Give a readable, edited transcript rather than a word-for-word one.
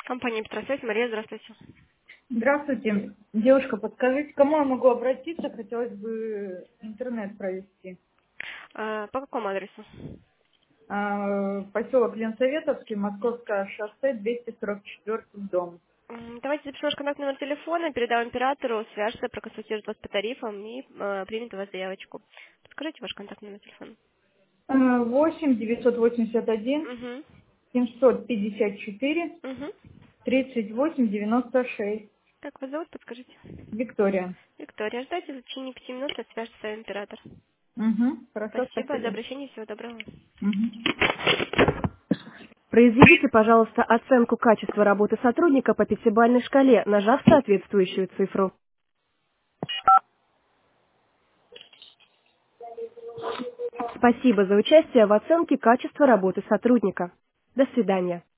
Компания «Петросвязь». Мария, здравствуйте. Здравствуйте. Девушка, подскажите, к кому я могу обратиться? Хотелось бы интернет провести. По какому адресу? Поселок Ленсоветовский, Московское шоссе, 244 дом. Давайте запишем ваш контактный номер телефона, передам оператору, свяжется, проконсультирует вас по тарифам и примет у вас заявочку. Подскажите ваш контактный номер телефона. 8 981 Угу. 754 Угу. 38 96. Как вас зовут, подскажите? Виктория. Виктория, ждайте, в течение 5 минут свяжется с вами оператор. Угу. Хорошо, Спасибо за спасибо. обращение, всего доброго. Мгм. Произведите, пожалуйста, оценку качества работы сотрудника по пятибалльной шкале, нажав соответствующую цифру. Спасибо за участие в оценке качества работы сотрудника. До свидания.